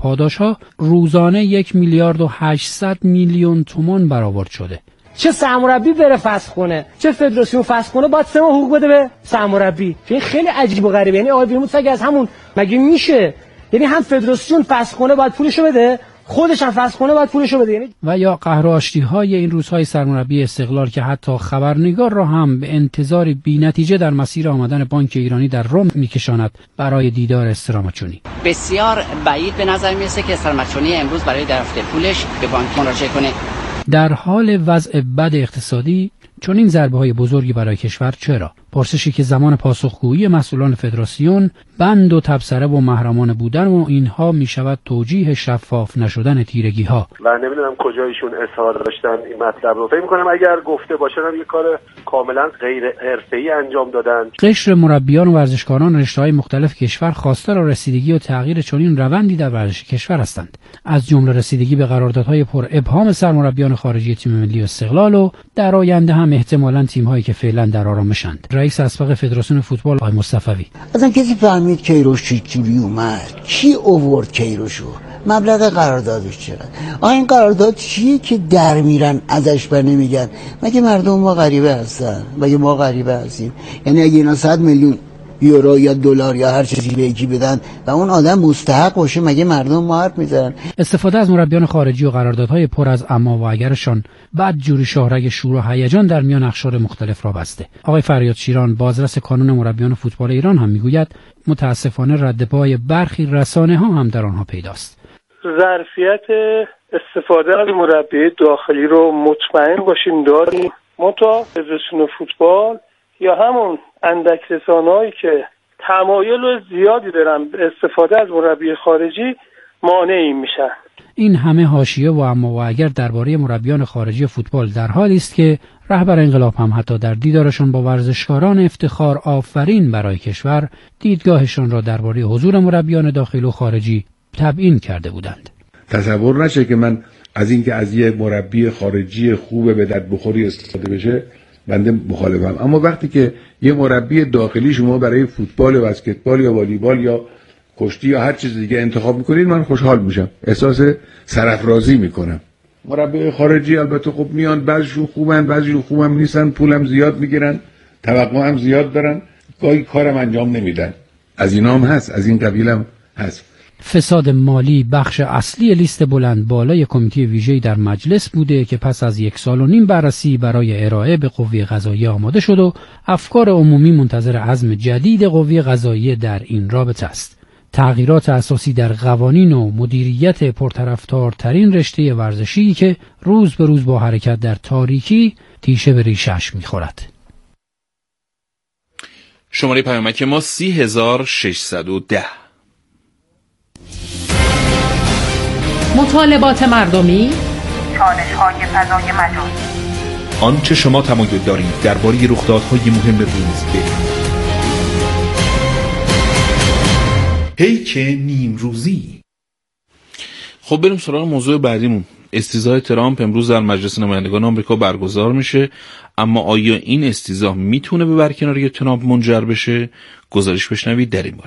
پاداشها روزانه 1,800,000,000 تومان برآورد شده. چه سرمربی بره فسخ کنه، چه فدراسیون فسخ کنه، باید 3 ماه حقوق بده به سرمربی. این خیلی عجیب و غریبه. یعنی آقای ویرموت اگه از همون مگه میشه؟ یعنی هم فدراسیون فسخ کنه باید پولشو بده، خودش هم فسخ کنه باید پولشو بده. یعنی و یا قهر و آشتی‌های این روزهای سرمربی استقلال که حتی خبرنگار را هم به انتظار بی‌نتیجه در مسیر آمدن بانک ایرانی در رم میکشاند برای دیدار استراماچونی. بسیار بعید به نظر میرسه که استراماچونی امروز برای دریافت پولش به بانک مراجعه کنه. در حال وضع بد اقتصادی چون این ضربه‌های بزرگی برای کشور چرا؟ پرسشی که زمان پاسخگویی مسئولان فدراسیون بند و تبصره و محرمانه بودن و اینها میشود توجیه شفاف نشدن تیرگی‌ها. و نمیدونم کجایشون اظهار داشتن این مطلب رو. فکر می‌کنم اگر گفته باشن هم یه کار کاملا غیر حرفه‌ای انجام دادن. قشر مربیان و ورزشکاران رشته‌های مختلف کشور خواستار رسیدگی و تغییر چنین روندی در ورزش کشور هستند. از جمله رسیدگی به قراردادهای پر ابهام سرمربیان خارجی تیم ملی استقلال و در آینده هم احتمالاً تیم‌هایی که فعلا در آرامشند. رئیس اسبق فدراسیون فوتبال آقای مصطفی: اصلا کسی فهمید کیروش چجوری اومد؟ کی آورد کیروشو؟ مبلغ قراردادش چقدر؟ این قرارداد چیه که در میرن ازش بر نمیگن؟ مگه مردم ما غریبه هستن؟ مگه ما غریبه هستیم؟ یعنی اگه اینا 100 میلیون یورو یا دلار یا هر چیزی به یکی بدن و اون آدم مستحق باشه، مگه مردم ما حرف میزنن؟ استفاده از مربیان خارجی و قراردادهای پر از اما و اگرشان بعد جوری شاهرگ شور و هیجان در میان اقشار مختلف را بسته. آقای فریاد شیران بازرس کانون مربیان فوتبال ایران هم میگوید متاسفانه رد پای برخی رسانه‌ها هم در آنها پیداست. ظرفیت استفاده از مربی داخلی رو مطمئن باشیم داریم. فدراسیون فوتبال یا همون اندک رسانه‌هایی که تمایل زیادی دارن به استفاده از مربی خارجی مانعی میشن. این همه حاشیه و اما و اگر درباره مربیان خارجی فوتبال در حالی است که رهبر انقلاب هم حتی در دیدارشان با ورزشکاران افتخار آفرین برای کشور دیدگاهشان را درباره حضور مربیان داخلی و خارجی تبیین کرده بودند. تصور نشه که من از اینکه از یک مربی خارجی خوبه به درد بخوری استفاده بشه بنده مخالفم، اما وقتی که یه مربی داخلی شما برای فوتبال و بسکتبال یا والیبال یا کشتی یا هر چیز دیگه انتخاب میکنید من خوشحال میشم، احساس سرافرازی میکنم. مربی خارجی البته خب میان، بعضیشون خوبن بعضیشون خوبم نیستن، پولم زیاد میگیرن، توقع هم زیاد دارن، گاهی کارم انجام نمیدن. از اینا هم هست، از این قبیل هم هست. فساد مالی بخش اصلی لیست بلند بالای کمیته ویژه‌ای در مجلس بوده که پس از 1.5 سال بررسی برای ارائه به قوه قضاییه آماده شد و افکار عمومی منتظر عزم جدید قوه قضاییه در این رابطه است. تغییرات اساسی در قوانین و مدیریت پرطرفدارترین رشته ورزشی که روز به روز با حرکت در تاریکی تیشه به ریشش می‌خورد. شماره پیامک ما 30610. مطالبات مردمی، چالش‌های فضای مجازی، آنچه شما تمایل دارید درباره رخدادهای مهم روز بدانید. پیک نیمروزی. خب بریم سراغ موضوع بعدیمون. استیضاح ترامپ امروز در مجلس نمایندگان آمریکا برگزار میشه، اما آیا این استیضاح میتونه به برکناری ترامپ منجر بشه؟ گزارش بشنوید در این باره.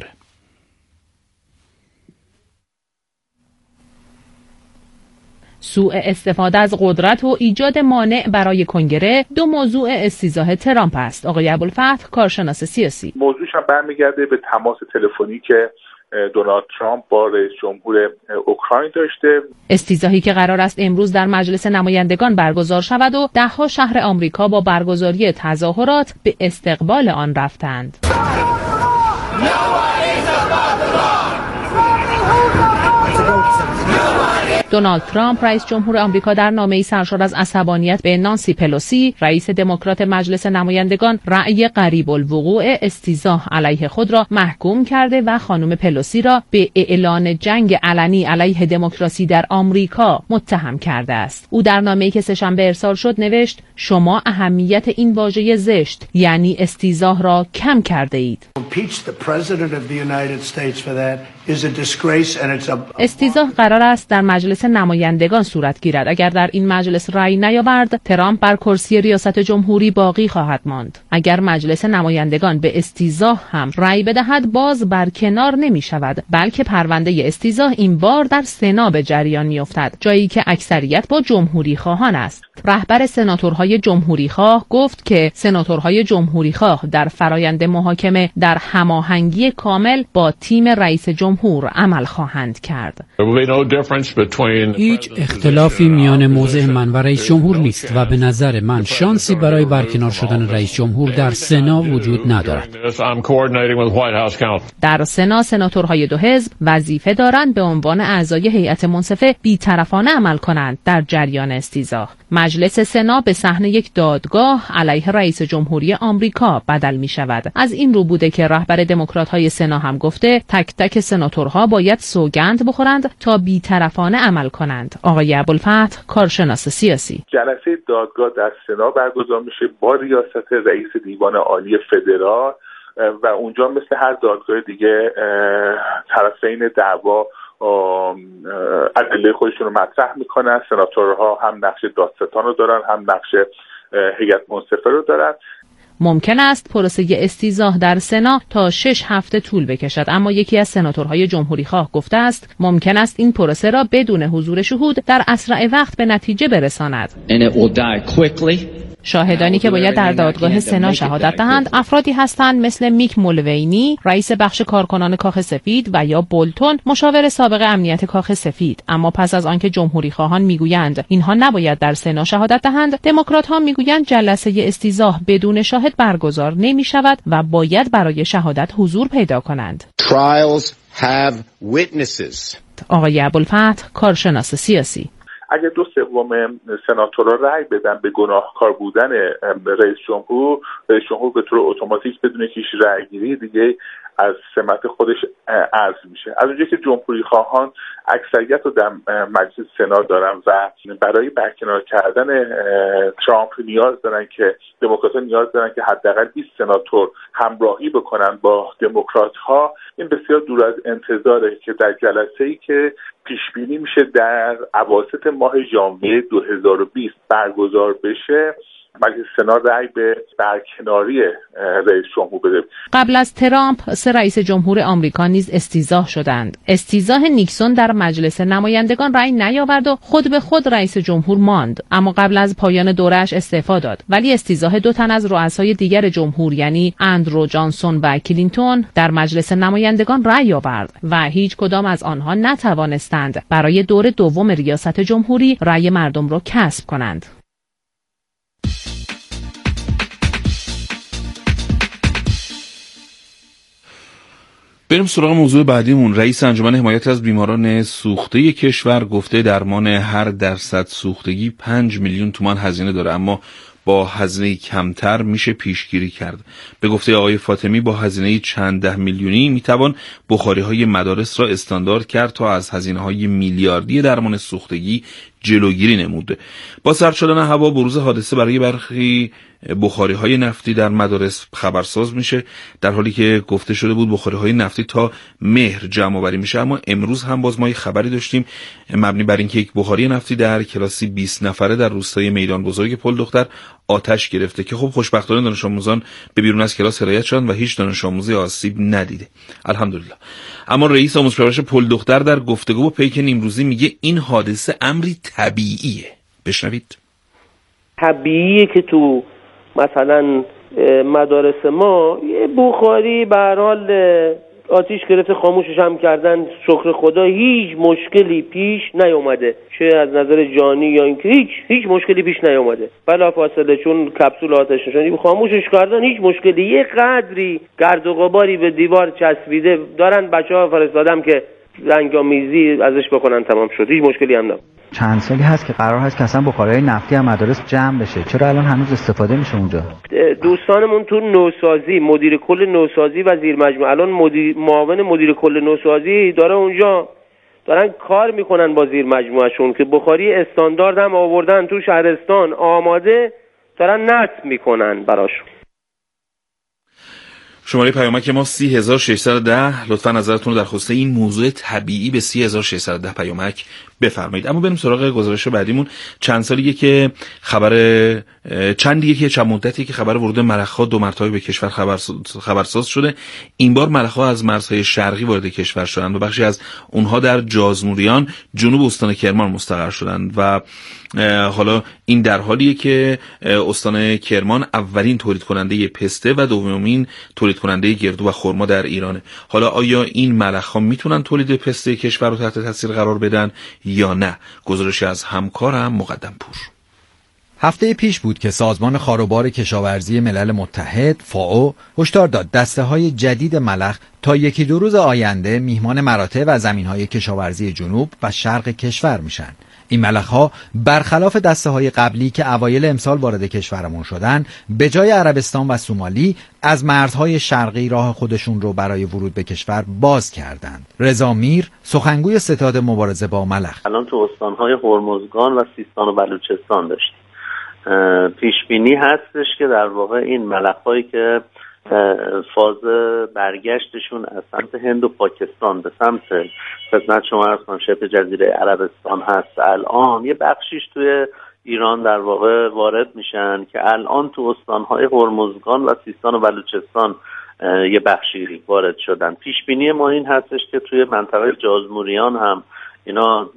سوء استفاده از قدرت و ایجاد مانع برای کنگره دو موضوع استیضاح ترامپ است. آقای ابوالفتح، کارشناس سیاسی: موضوعش هم برمیگرده به تماس تلفنی که دونالد ترامپ با رئیس جمهور اوکراین داشته. استیضاحی که قرار است امروز در مجلس نمایندگان برگزار شود و ده‌ها شهر آمریکا با برگزاری تظاهرات به استقبال آن رفتند. دونالد ترامپ رئیس جمهور آمریکا در نامه‌ای سرشار از عصبانیت به نانسی پلوسی رئیس دموکرات مجلس نمایندگان رأی قریب الوقوع استیضاح علیه خود را محکوم کرده و خانم پلوسی را به اعلان جنگ علنی علیه دموکراسی در آمریکا متهم کرده است. او در نامه‌ای که سه‌شنبه ارسال شد نوشت: شما اهمیت این واژه زشت یعنی استیضاح را کم کرده اید. استیضاح قرار است در مجلس نمایندگان صورت گیرد. اگر در این مجلس رأی نیاورد، ترامپ بر کرسی ریاست جمهوری باقی خواهد ماند. اگر مجلس نمایندگان به استیضاح هم رأی بدهد، باز برکنار نمی شود، بلکه پرونده استیضاح این بار در سنا به جریان می افتد، جایی که اکثریت با جمهوری خواهان است. رهبر سناتورهای جمهوری خواه گفت که سناتورهای جمهوری خواه در فرایند محاکمه در هماهنگی کامل با تیم رئیس جمهور عمل خواهند کرد. هیچ اختلافی میان موضع من و رئیس جمهور نیست و به نظر من شانسی برای برکنار شدن رئیس جمهور در سنا وجود ندارد. در سنا سناتورهای دو حزب وظیفه دارند به عنوان اعضای هیئت منصفه بی‌طرفانه عمل کنند در جریان استیضاح. مجلس سنا به صحنه یک دادگاه علیه رئیس جمهوری آمریکا بدل می شود. از این رو بوده که رهبر دموکرات‌های سنا هم گفته تک تک سناتورها باید سوگند بخورند تا بی‌طرفانه عمل کنند. آقای ابوالفتح، کارشناس سیاسی: جلسه دادگاه در سنا برگزار میشه با ریاست رئیس دیوان عالی فدرال و اونجا مثل هر دادگاه دیگه طرفین دعوا ادله خودشون رو مطرح میکنن. سناتورها هم نقش دادستان رو دارن، هم نقش هیئت منصفه رو دارن. ممکن است پروسه استیضاح در سنا تا 6 هفته طول بکشد، اما یکی از سناتورهای جمهوری خواه گفته است ممکن است این پروسه را بدون حضور شهود در اسرع وقت به نتیجه برساند. شاهدانی که باید در دادگاه سنا شهادت دهند افرادی هستند مثل میک مولوینی، رئیس بخش کارکنان کاخ سفید، و یا بولتون، مشاور سابق امنیت کاخ سفید. اما پس از آنکه جمهوری خواهان میگویند اینها نباید در سنا شهادت دهند، دموکرات ها میگویند جلسه استیضاح بدون شاهد برگزار نمی شود و باید برای شهادت حضور پیدا کنند. آقای ابوالفتح، کارشناس سیاسی: اگر 2/3 سناتورها رأی بدن به گناهکار بودن رئیس جمهور به طور اتوماتیک بدون هیچ رأیگیری دیگه از سمت خودش عزل میشه. از اونجایی که جمهوری خواهان اکثریت رو در مجلس سنا دارن و برای برکنار کردن ترامپ نیاز دارن که دموکرات‌ها نیاز دارن که حداقل 20 سناتور همراهی بکنن با دموکرات‌ها، این بسیار دور از انتظاره که در جلسه‌ای که پیش بینی میشه در اواسط ماه ژانویه 2020 برگزار بشه، مجلس سنا رأی به برکناری رئیس جمهور بده. قبل از ترامپ 3 رئیس جمهور آمریکا نیز استیضاح شدند. استیضاح نیکسون در مجلس نمایندگان رأی نیاورد و خود به خود رئیس جمهور ماند، اما قبل از پایان دوره‌اش استعفا داد. ولی استیضاح 2 تن از رؤسای دیگر جمهور یعنی اندرو جانسون و کلینتون در مجلس نمایندگان رأی آورد و هیچ کدام از آنها نتوانستند برای دور دوم ریاست جمهوری رأی مردم را کسب کنند. بریم سراغ موضوع بعدیمون. رئیس انجمن حمایت از بیماران سوخته کشور گفته درمان هر درصد سوختگی 5 میلیون تومان هزینه داره، اما با هزینه کمتر میشه پیشگیری کرد. به گفته آقای فاطمی با هزینه چند ده میلیونی میتوان بخاری‌های مدارس را استاندارد کرد تا از هزینه‌های میلیاردی درمان سوختگی جلوگیری نموده. با سرد شدن هوا بروز حادثه برای برخی بخاری‌های نفتی در مدارس خبرساز میشه، در حالی که گفته شده بود بخاری‌های نفتی تا مهر جمع آوری میشه. اما امروز هم باز ما خبری داشتیم مبنی بر اینکه یک بخاری نفتی در کلاسی 20 نفره در روستای میدان بزرگ پل دختر آتش گرفته که خب خوشبختانه دانش آموزان به بیرون از کلاس هدایت شدن و هیچ دانش آموزی آسیب ندیده، الحمدلله. اما رئیس آموزش پرورش پل دختر در گفتگو با پیک نیمروزی میگه این حادثه امری طبیعیه. بشنوید. طبیعیه که تو مثلا مدارس ما یه بخاری به هر حال آتیش گرفته، خاموشش هم کردن، شکر خدا هیچ مشکلی پیش نیومده، چه از نظر جانی یا اینکه هیچ مشکلی پیش نیومده. بلافاصله چون کپسول آتش نشانی خاموشش کردن، هیچ مشکلی، یه قدری گرد و غباری به دیوار چسبیده دارن، بچه‌ها فرستادم که رنگامیزی ازش بکنن، تمام شد، هیچ مشکلی هم نبود. چند سالی هست که قرار هست که اصلا بخاری‌های نفتی هم مدارس جمع بشه، چرا الان هنوز استفاده میشه اونجا؟ دوستانمون تو نوسازی، مدیر کل نوسازی و زیر مجموعه، الان معاون مدیر کل نوسازی داره اونجا، دارن کار میکنن با زیر مجموعهشون که بخاری استاندارد هم آوردن تو شهرستان آماده، دارن نصب میکنن براشون. شماره پیامک ما 30610. لطفا نظرتون رو در خصوص این موضوع طبیعی به 30610 پیامک بفرمایید. اما بریم سراغ گزارش بعدیمون. چند مدتی که خبر ورود ملخ‌ها 2 مرتبه به کشور خبرساز شده. این بار ملخ‌ها از مرزهای شرقی وارد کشور شدند و بخشی از اونها در جازموریان جنوب استان کرمان مستقر شدند و حالا این در حالیه که استان کرمان اولین تولید کننده پسته و دومین تولید کننده گردو و خرما در ایرانه. حالا آیا این ملخ‌ها میتونن تولید پسته کشور رو تحت تاثیر قرار بدن یا نه؟ گزارشی از همکارم مقدم پور. هفته پیش بود که سازمان خاروبار کشاورزی ملل متحد فائو هشدار داد دسته‌های جدید ملخ تا 1-2 روز آینده میهمان مراتع و زمین‌های کشاورزی جنوب و شرق کشور میشن. این ملخ‌ها برخلاف دسته‌های قبلی که اوایل امسال وارد کشورمون شدن، به جای عربستان و سومالی از مرزهای شرقی راه خودشون رو برای ورود به کشور باز کردند. رضا میر، سخنگوی ستاد مبارزه با ملخ: الان تو استان‌های هرمزگان و سیستان و بلوچستان داشتیم. پیش بینی هستش که در واقع این ملخ‌هایی که فاز برگشتشون از سمت هند و پاکستان به سمت خدمت شما عرض کنم شبه جزیره عربستان هست، الان یه بخشیش توی ایران در واقع وارد میشن که الان تو استان‌های هرمزگان و سیستان و بلوچستان یه بخشی وارد شدن. پیش بینی ما این هستش که توی منطقه جازموریان هم اینا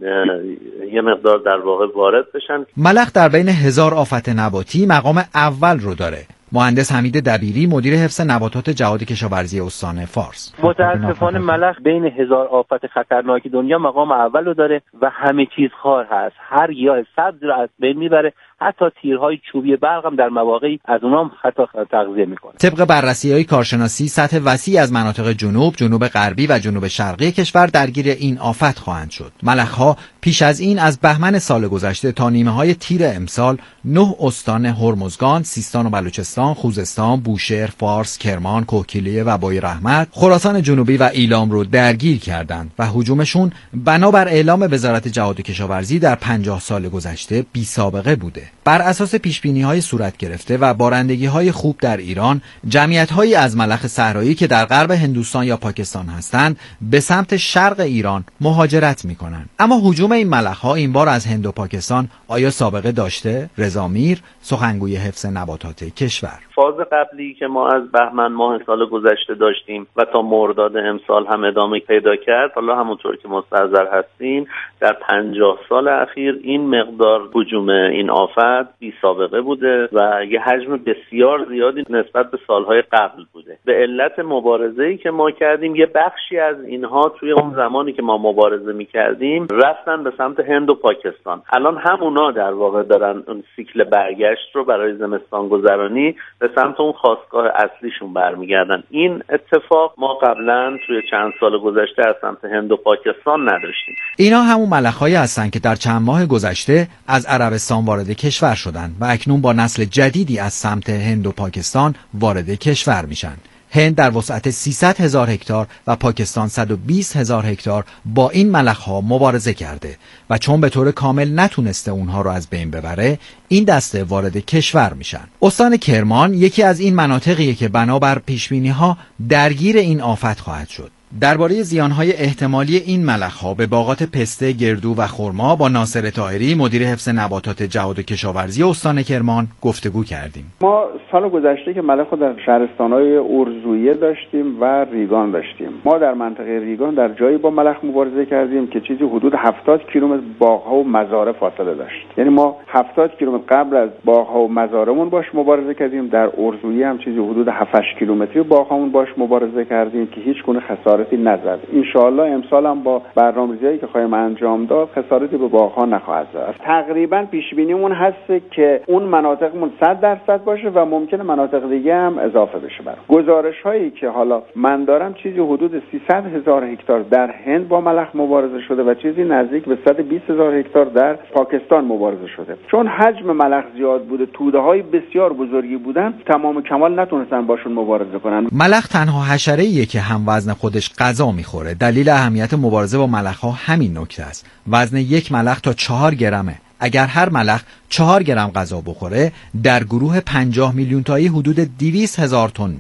یه مقدار در واقع وارد بشن. ملخ در بین 1000 آفت نباتی مقام اول رو داره. مهندس حمید دبیری، مدیر حفظ نباتات جهاد کشاورزی استان فارس: متاسفانه ملخ بین 1000 آفت خطرناک دنیا مقام اول رو داره و همه چیز خار هست. هر گیاه سبز رو از بین میبره، حتی تیرهای چوبی برق هم در مواقعی از اونام حتی تغذیه میکنه. طبق بررسی‌های کارشناسی، سطح وسیع از مناطق جنوب غربی و جنوب شرقی کشور درگیر این آفت خواهند شد. ملخ‌ها پیش از این از بهمن سال گذشته تا نیمه‌های تیر امسال 9 استان هرمزگان، سیستان و بلوچستان، خوزستان، بوشهر، فارس، کرمان، کوهگیلویه و بوی رحمت، خراسان جنوبی و ایلام رو درگیر کردند و هجومشون بنابر اعلام وزارت جهاد کشاورزی در 50 سال گذشته بی سابقه بوده. بر اساس پیشبینی‌های صورت گرفته و بارندگی‌های خوب در ایران، جمعیت‌هایی از ملخ صحرایی که در غرب هندوستان یا پاکستان هستند به سمت شرق ایران مهاجرت می‌کنند. اما هجوم این ملخ‌ها این بار از هند و پاکستان آیا سابقه داشته؟ رضا میر، سخنگوی حفظ نباتات کشور: فاز قبلی که ما از بهمن ماه سال گذشته داشتیم و تا مرداد امسال هم ادامه پیدا کرد، حالا همونطور که مستحضر هستین در 50 سال اخیر این مقدار هجوم این آفت بی سابقه بوده و یه حجم بسیار زیادی نسبت به سالهای قبل بوده. به علت مبارزه‌ای که ما کردیم، یه بخشی از اینها توی اون زمانی که ما مبارزه می‌کردیم رفتن به سمت هند و پاکستان. الان همونا در واقع دارن اون سیکل برگشت رو برای زمستان گذرانی به سمت اون خاستگاه اصلیشون برمیگردن. این اتفاق ما قبلا توی چند سال گذشته از سمت هند و پاکستان نداشتیم. اینا همون ملخ‌هایی هستن که در چند ماه گذشته از عربستان وارد کشور شدن و اکنون با نسل جدیدی از سمت هند و پاکستان وارد کشور میشن. هند در وسعت 300,000 هکتار و پاکستان 120,000 هکتار با این ملخ‌ها مبارزه کرده و چون به طور کامل نتونسته اونها رو از بین ببره، این دسته وارد کشور میشن. استان کرمان یکی از این مناطقیه که بنابر پیشبینی‌ها درگیر این آفت خواهد شد. درباره زیانهای احتمالی این ملخ‌ها به باغات پسته، گردو و خرما با ناصر طاهری، مدیر حفظ نباتات جهاد کشاورزی استان کرمان گفتگو کردیم. ما سال گذشته که ملخ در شهرستان‌های ارزویه داشتیم و ریگان داشتیم. ما در منطقه ریگان در جایی با ملخ مبارزه کردیم که چیزی حدود 70 کیلومتر باغ‌ها و مزارع فاصله داشت. یعنی ما 70 کیلومتر قبل از باغ‌ها و مزارعمون باش مبارزه کردیم. در ارزویه هم چیزی حدود 7-8 کیلومتری باغ‌هامون باش مبارزه کردیم که هیچ گونه خسارتی نزد. ان شاءالله امسال هم با برنامه‌ریزی که خواهیم انجام داد خسارتی به باغ‌ها نخواهد زد. تقریبا پیش بینیمون هست که اون مناطقمون 100% باشه و ممکنه مناطق دیگه هم اضافه بشه. گزارش‌هایی که حالا من دارم چیزی حدود 300,000 هکتار در هند با ملخ مبارزه شده و چیزی نزدیک به 120,000 هکتار در پاکستان مبارزه شده. چون حجم ملخ زیاد بوده، توده‌های بسیار بزرگی بودن، تمام کمال نتونستن باشون مبارزه کنن. ملخ تنها حشره‌ایه که هم وزن خودش غذا میخوره. دلیل اهمیت مبارزه با ملخ‌ها همین نکته است. وزن یک ملخ تا 4 گرمه. اگر هر ملخ 4 گرم غذا بخوره، در گروه 50 میلیون تایی حدود 200,000 تن میشه.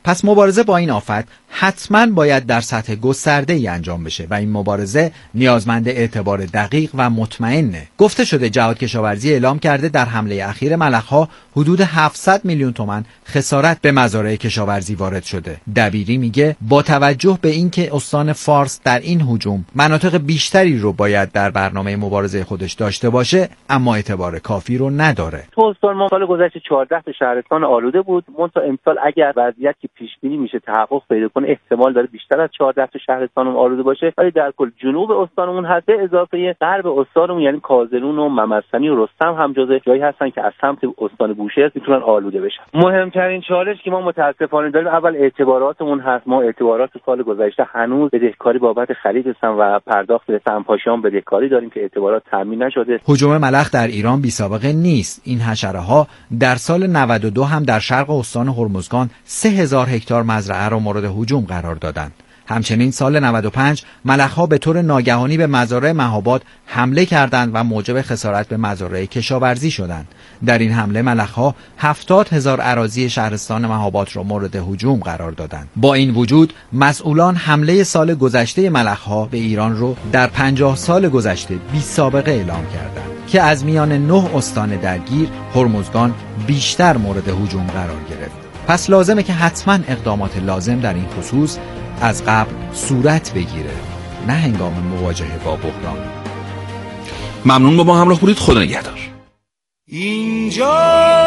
پس مبارزه با این آفت حتما باید در سطح گسترده‌ای انجام بشه و این مبارزه نیازمند اعتبار دقیق و مطمئنه. گفته شده جهاد کشاورزی اعلام کرده در حمله اخیر ملخ‌ها حدود 700 میلیون تومان خسارت به مزارع کشاورزی وارد شده. دبیری میگه با توجه به اینکه استان فارس در این هجوم مناطق بیشتری رو باید در برنامه مبارزه خودش داشته باشه، اما اعتبار کافی رو نداره. تو استان ما سال گذشته 14 تا شهرستان آلوده بود. منتها امسال اگر وضعیت که پیش بینی میشه تحقق پیدا کنه احتمال داره بیشتر از 14 تا شهرستان آلوده باشه، ولی در کل جنوب استانمون هست، به اضافه غرب استانمون یعنی کازرون و ممسنی و رستم هم جزو جایی هستن که از سمت استان بوشهر میتونن آلوده بشن. مهمترین چالش که ما متاسفانه داریم اول اعتباراتمون هست. ما اعتبارات سال گذشته هنوز بدهکاری بابت خرید سم و پرداخت سم‌پاشیان بدهکاری داریم که اعتبارات تامین نشده. هجوم ملخ در ایران بی سابقه نیست. این حشره‌ها در سال 92 هم در شرق استان هرمزگان 3000 هکتار مزرعه را مورد هجوم قرار دادند. همچنین سال 95 ملخ‌ها به طور ناگهانی به مزارع مهاباد حمله کردند و موجب خسارت به مزارع کشاورزی شدند. در این حمله ملخ‌ها 70,000 اراضی شهرستان مهاباد را مورد هجوم قرار دادند. با این وجود مسئولان حمله سال گذشته ملخ‌ها به ایران رو در 50 سال گذشته بی سابقه اعلام کردند که از میان 9 استان درگیر هرمزگان بیشتر مورد هجوم قرار گرفت. پس لازمه که حتما اقدامات لازم در این خصوص از قبل صورت بگیره، نه هنگام مواجهه با بحران. ممنون با ما همراه بودید. خدا نگهدار. اینجا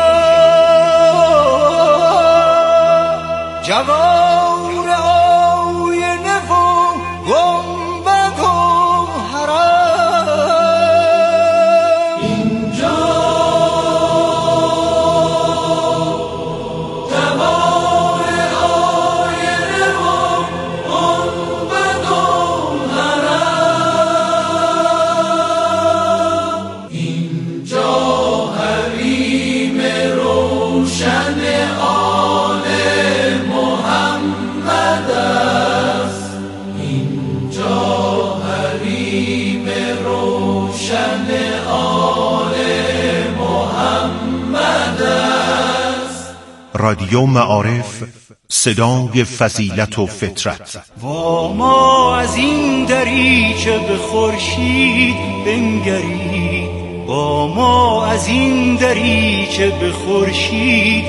جوار آینه و گنبد و حرم، اینجا جوار آینه و گنبد و حرم، اینجا حریم روشن آل محمد است، اینجا حریم روشن آل محمد است. رادیو معارف، صدای فضیلت و فطرت. و ما از این دریچه به خورشید بنگرید، با ما از این دریچه به خورشید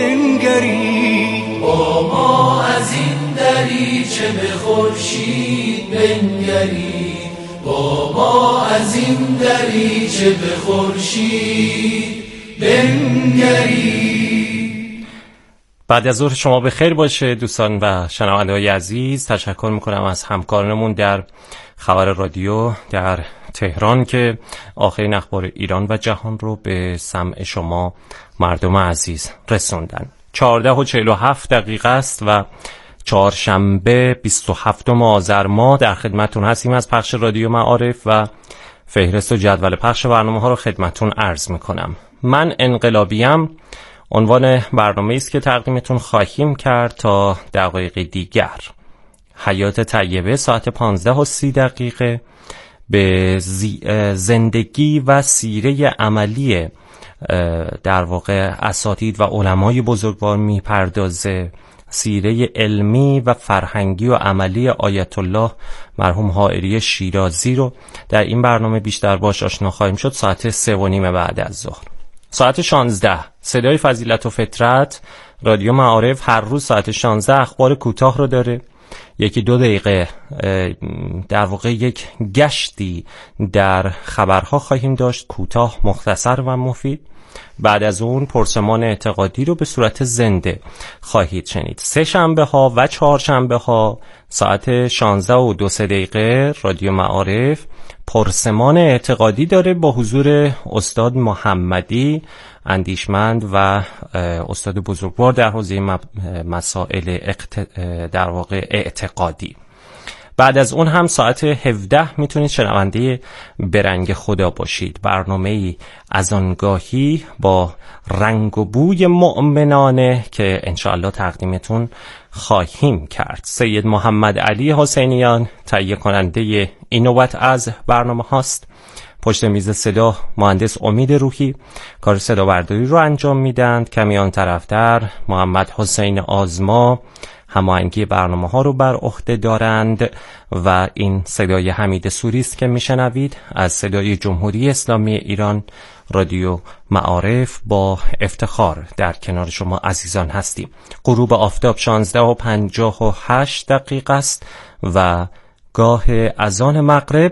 بنگرید، با ما از این دریچه به خورشید بنگرید، با ما از این دریچه به خورشید بنگرید. بعد از ظهر شما به خیر باشه دوستان و شنونده‌های عزیز. تشکر میکنم از همکارانمون در خبر رادیو در تهران که آخرین اخبار ایران و جهان رو به سمع شما مردم عزیز رسوندن. 14:47 است و چهارشنبه 27 آذر ماه در خدمتون هستیم از پخش رادیو معارف و فهرست و جدول پخش برنامه‌ها رو خدمتون عرض میکنم. من انقلابیم عنوان برنامه‌ای است که تقدیمتون خواهیم کرد تا دقایق دیگر. حیات طیبه ساعت 15:30 به زندگی و سیره عملی در واقع اساتید و علمای بزرگوار میپردازه. سیره علمی و فرهنگی و عملی آیت الله مرحوم حائری شیرازی رو در این برنامه بیشتر باش آشنا خواهیم شد. ساعت 3:30 بعد از ظهر. ساعت 16 صدای فضیلت و فطرت رادیو معارف هر روز ساعت 16 اخبار کوتاه رو داره. 1-2 دقیقه در واقع یک گشتی در خبرها خواهیم داشت، کوتاه، مختصر و مفید. بعد از اون پرسمان اعتقادی رو به صورت زنده خواهید شنید. 3 شنبه ها و 4 شنبه ها ساعت 16:02 رادیو معارف پرسمان اعتقادی داره با حضور استاد محمدی، اندیشمند و استاد بزرگوار در حوزه مسائل در واقع اعتقادی. بعد از اون هم ساعت 17 میتونید شنونده برنگ خدا باشید. برنامه‌ای از آنگاهی با رنگ و بوی مؤمنانه که انشاءالله تقدیمتون خواهیم کرد. سید محمد علی حسینیان تهیه کننده این نوبت از برنامه هاست. پشت میز صدا مهندس امید روحی کار صدا برداری رو انجام میدند. کمی آن طرفتر محمد حسین آزما هماهنگی برنامه ها رو بر عهده دارند و این صدای حمید سوری است که میشنوید از صدای جمهوری اسلامی ایران رادیو معارف. با افتخار در کنار شما عزیزان هستیم. غروب آفتاب 16:58 است و گاه اذان مغرب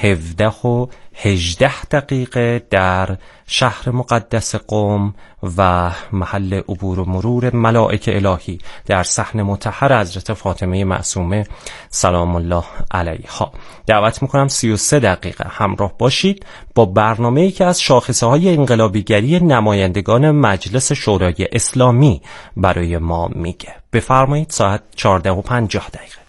17:18 در شهر مقدس قم و محل عبور و مرور ملائک الهی در صحن مطهر حضرت فاطمه معصومه سلام الله علیها. دعوت میکنم 33 دقیقه همراه باشید با برنامه‌ای که از شاخصه‌های انقلابیگری نمایندگان مجلس شورای اسلامی برای ما میگه. بفرمایید. ساعت 14:50.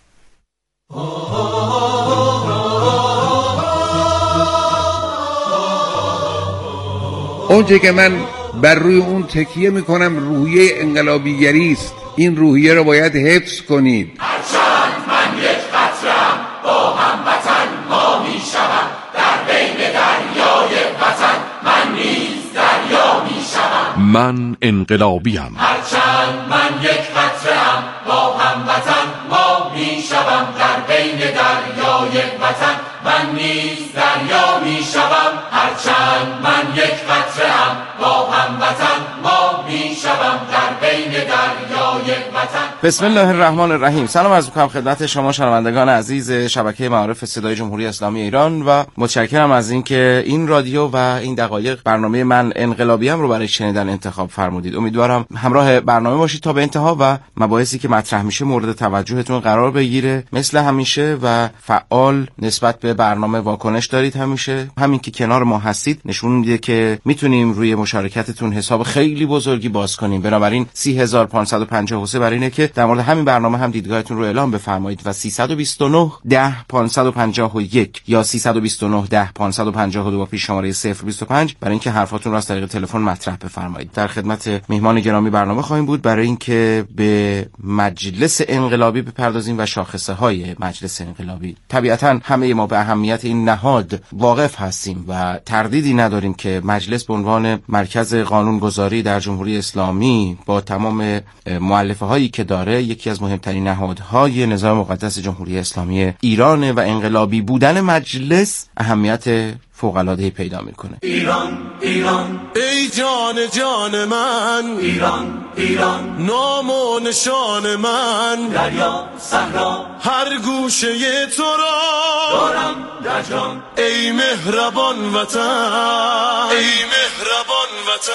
اونچه که من بر روی اون تکیه میکنم روحیه انقلابیگری است. این روحیه رو باید حفظ کنید. هرچند من یک قطره‌ام با هموطن ما میشوم، در بین دریای وطن من نیز دریا میشوم. من انقلابیم. هرچند من یک قطره‌ام با هموطن ما میشوم، در بین دریای وطن من نیز دریا میشوم. هرچند من یک قطره‌ام با هموطن ما میشوم، در بین دریای وطن. بسم الله الرحمن الرحیم. سلام عرض می‌کنم خدمت شما شنوندگان عزیز شبکه معارف صدای جمهوری اسلامی ایران و متشکرم از اینکه این رادیو و این دقایق برنامه من انقلابیم رو برای شنیدن انتخاب فرمودید. امیدوارم همراه برنامه باشید تا به انتها و مباحثی که مطرح میشه مورد توجهتون قرار بگیره. مثل همیشه و فعال نسبت به برنامه واکنش دارید. همیشه همین که کنار ما هستید نشون میده که میتونیم روی مشارکتتون حساب خیلی بزرگی باز کنیم. بنابراین 30553 برای اینه که در مورد همین برنامه هم دیدگاهتون رو اعلام بفرمایید و 329 10 551 یا 329 10 552 با پیش شماره 025 برای اینکه حرفاتون رو از طریق تلفن مطرح بفرمایید. در خدمت مهمان گرامی برنامه خواهیم بود برای اینکه به مجلس انقلابی بپردازیم و شاخصه های مجلس انقلابی. طبیعتاً همه ما به اهمیت این نهاد واقف هستیم و تردیدی نداریم که مجلس به عنوان مرکز قانونگذاری در جمهوری اسلامی با تمام مؤلفه هایی که داره یکی از مهمترین نهادهای نظام مقدس جمهوری اسلامی ایران و انقلابی بودن مجلس اهمیت فوق‌العاده‌ای پیدا میکنه. ایران ایران ای جان جان من، ایران ایران نام و نشان من، دریا صحرا هر گوشه تو را دارم در جان. ای مهربان وطن، ای مهربان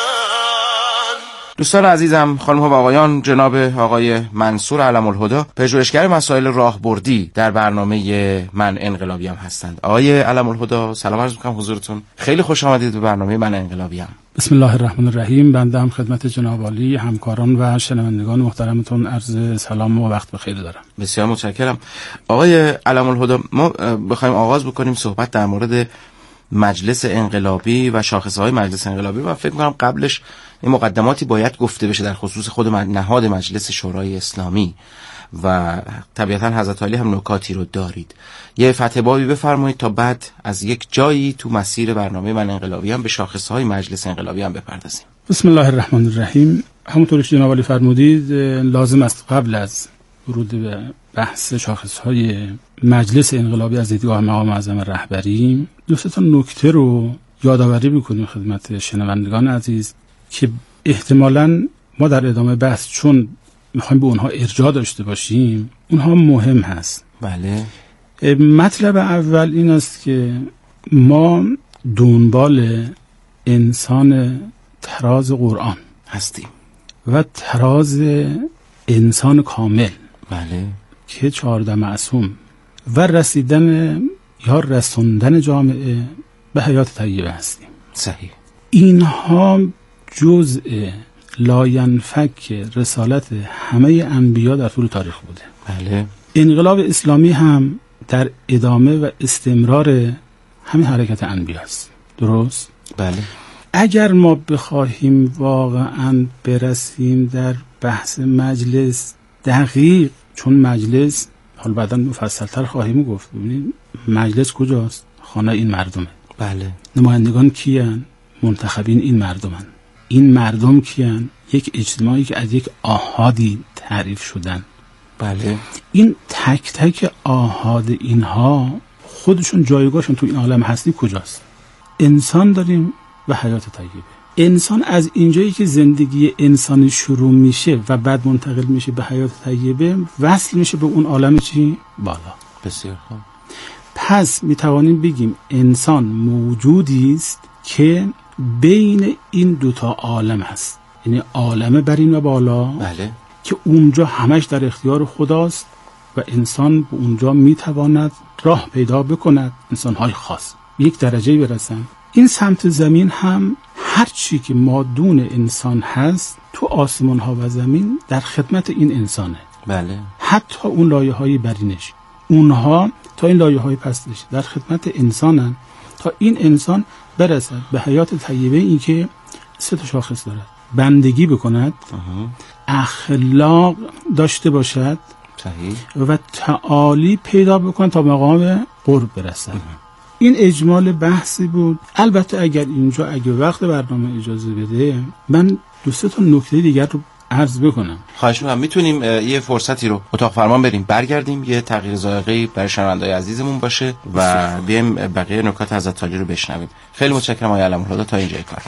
وطن. دوستان عزیزم، خانم ها و آقایان، جناب آقای منصور علم الهدی پژوهشگر مسائل راهبردی در برنامه من انقلابیم هستند. آقای علم الهدی سلام عرض می‌کنم حضورتون. خیلی خوش آمدید به برنامه من انقلابیم. بسم الله الرحمن الرحیم. بنده هم خدمت جناب عالی همکاران و شنوندگان محترمتون عرض سلام و وقت بخیر دارم. بسیار متشکرم. آقای علم الهدی، ما بخوایم آغاز بکنیم صحبت در مورد مجلس انقلابی و شاخصه‌های مجلس انقلابی و فکر می‌کنم قبلش این مقدماتی باید گفته بشه در خصوص خود نهاد مجلس شورای اسلامی و طبیعتاً حضرت علی هم نکاتی رو دارید. یه فتح بابی بفرمایید تا بعد از یک جایی تو مسیر برنامه من انقلابی هم به شاخصهای مجلس انقلابی هم بپردازیم. بسم الله الرحمن الرحیم. همونطور که جناب علی فرمودید لازم است قبل از ورود به بحث شاخصهای مجلس انقلابی از دیدگاه مقام معظم رهبری دو سه تا نکته رو یادآوری بکنیم خدمت شنوندگان عزیز که احتمالاً ما در ادامه بحث چون میخوایم به اونها ارجاع داشته باشیم اونها مهم هست. بله. مطلب اول این است که ما دنبال انسان تراز قرآن هستیم و تراز انسان کامل، بله، که 14 معصوم و رسیدن یا رسوندن جامعه به حیات طیبه هستیم. صحیح. اینها جزء لاینفک رسالت همه انبیا در طول تاریخ بوده. بله. انقلاب اسلامی هم در ادامه و استمرار همین حرکت انبیا است. درست؟ بله. اگر ما بخواهیم واقعا برسیم در بحث مجلس دقیق، چون مجلس حالا بعداً مفصل‌تر خواهیم گفت. ببینید مجلس کجاست؟ خانه این مردمه. بله. نمایندگان کیان؟ منتخبین این مردمن. این مردم کیان؟ یک اجتماعی که از یک آحادی تعریف شدن. بله. این تک تک آحاد اینها خودشون جایگاهشون تو این عالم هستی کجاست؟ انسان داریم و حیات طیبه. انسان از اینجایی که زندگی انسانی شروع میشه و بعد منتقل میشه به حیات طیبه، وصل میشه به اون عالم چی؟ بالا. بسیار خوب. پس میتوانیم بگیم انسان موجودی است که بین این دوتا عالم هست، یعنی عالم برین و بالا. بله. که اونجا همش در اختیار خداست و انسان به اونجا میتواند راه پیدا بکند، انسان‌های خاص به یک درجه برسن. این سمت زمین هم هر چی که مادون انسان هست تو آسمان ها و زمین در خدمت این انسانه. بله. حتی اون لایه‌های برینش، اونها تا این لایه‌های پستش در خدمت انسانن تا این انسان برسد به حیات طیبه. این که 3 شاخص دارد: بندگی بکند، اخلاق داشته باشد، صحیح، و تعالی پیدا بکند تا مقام قرب برسد. این اجمال بحثی بود. البته اگر وقت برنامه اجازه بده من 2-3 نکته دیگر رو عرض بکنم. خواهش می‌کنم. میتونیم یه فرصتی رو اتاق فرمان بریم برگردیم، یه تغییر ذائقه‌ای برای شنونده‌های عزیزمون باشه و بیایم بقیه نکات حضرت عالی رو بشنویم. خیلی متشکرم آقای علم‌الهدی تا اینجای کار.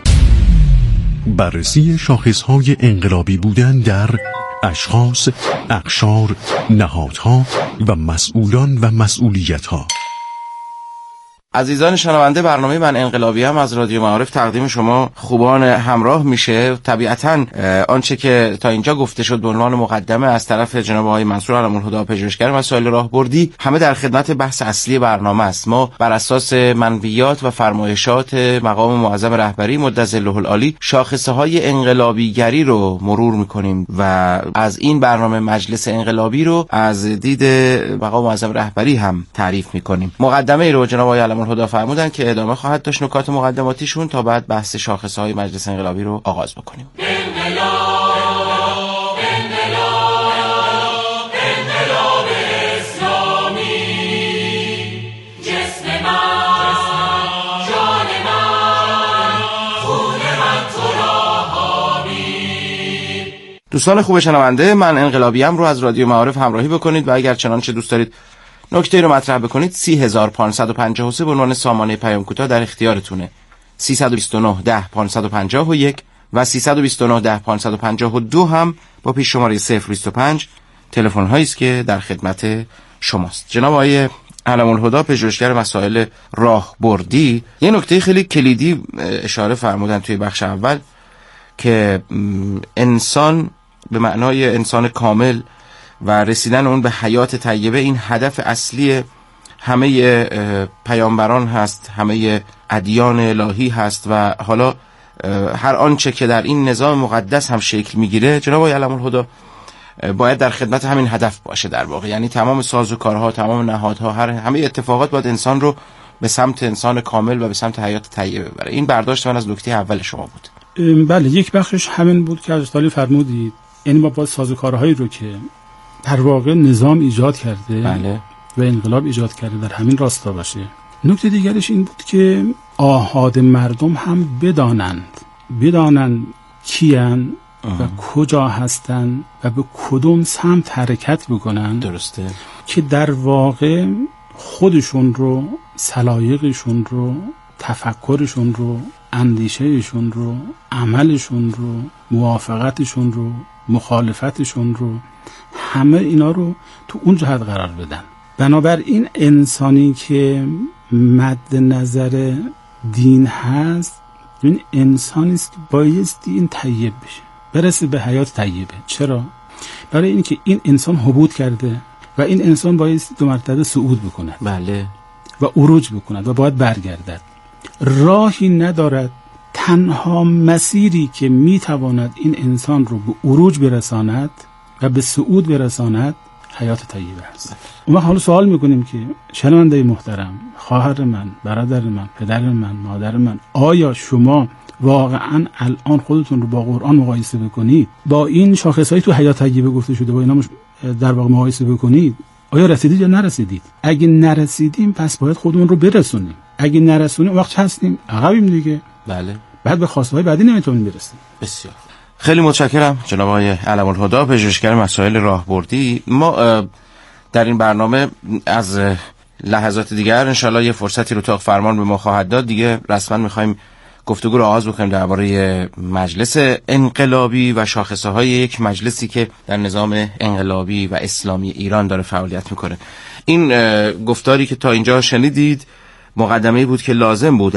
بررسی شاخص‌های انقلابی بودن در اشخاص، اقشار، نهادها و مسئولان و مسئولیت‌ها. عزیزان شنونده، برنامه من انقلابی هم از رادیو معارف تقدیم شما خوبان همراه میشه. طبیعتاً آنچه که تا اینجا گفته شد به عنوان مقدمه از طرف جناب آقای منصور علم‌الهدی پژوهشگر مسائل راهبردی همه در خدمت بحث اصلی برنامه است. ما بر اساس منویات و فرمایشات مقام معظم رهبری مدظله العالی شاخصه‌های انقلابیگری رو مرور میکنیم و از این برنامه مجلس انقلابی رو از دید مقام معظم رهبری هم تعریف میکنیم. مقدمه رو جناب آقای علم‌الهدی فرمودن که ادامه خواهد داشت نکات مقدماتیشون تا بعد بحث شاخصهای مجلس انقلابی رو آغاز بکنیم. دوستان خوب شنونده، من انقلابیم رو از رادیو معارف همراهی بکنید و اگر چنانچه دوست دارید نکته رو مطرح بکنید 30553 به عنوان سامانه پیام کوتاه در اختیارتونه. 329 10 551 و 329 10 552 هم با پیش شماره 025 تلفن هایی است که در خدمت شماست. جناب آقای علم‌الهدی پژوهشگر مسائل راهبردی یه نکته خیلی کلیدی اشاره فرمودن توی بخش اول که انسان به معنای انسان کامل و رسیدن اون به حیات طیبه این هدف اصلی همه پیامبران هست، همه ادیان الهی هست و حالا هر آنچه که در این نظام مقدس هم شکل میگیره جناب آقای علم‌الهدی باید در خدمت همین هدف باشه در واقع. یعنی تمام سازوکارها، تمام نهادها، همه اتفاقات باید انسان رو به سمت انسان کامل و به سمت حیات طیبه ببره. این برداشت من از نکته اول شما بود. بله، یک بخشش همین بود که حضرت عالی فرمودید، یعنی با سازوکارهایی رو که در واقع نظام ایجاد کرده، بله، و انقلاب ایجاد کرده در همین راستا باشه. نکته دیگرش این بود که آحاد مردم هم بدانند کیان و کجا هستن و به کدوم سمت حرکت بکنن. درسته. که در واقع خودشون رو، سلایقشون رو، تفکرشون رو، اندیشهشون رو، عملشون رو، موافقتشون رو، مخالفتشون رو، همه اینا رو تو اون جهت قرار بدن. بنابراین انسانی که مد نظر دین هست این انسانی است که بایستی این طیب بشه، برسه به حیات طیبه. چرا؟ برای اینکه این انسان حبوط کرده و این انسان بایستی 2 مرتبه صعود بکنه، بله، و عروج بکند و باید برگردد. راهی ندارد. تنها مسیری که میتواند این انسان رو به عروج برساند و به صعود برساند حیات طیبه است. ما حالا سوال میکنیم که شنونده محترم، خواهر من، برادر من، پدر من، مادر من، آیا شما واقعا الان خودتون رو با قرآن مقایسه بکنید، با این شاخصهایی تو حیات طیبه گفته شده با اینا در واقع مقایسه بکنید، آیا رسیدید یا نرسیدید؟ اگه نرسیدیم پس باید خودمون رو برسونیم. اگه نرسونیم وقت هستیم عقبیم دیگه. بله. بعد به خواسته‌های بعدی نمیتونیم برسیم. بسیار خیلی متشکرم جناب آقای علم الهدی، پژوهشگر مسائل راهبردی. ما در این برنامه از لحظات دیگر انشالله یه فرصتی رو اتاق فرمان به ما خواهد داد. دیگه رسما میخوایم گفتگو رو آغاز بکنیم درباره مجلس انقلابی و شاخصه‌های یک مجلسی که در نظام انقلابی و اسلامی ایران داره فعالیت میکنه. این گفتاری که تا اینجا شنیدید مقدمه‌ای بود که لازم بود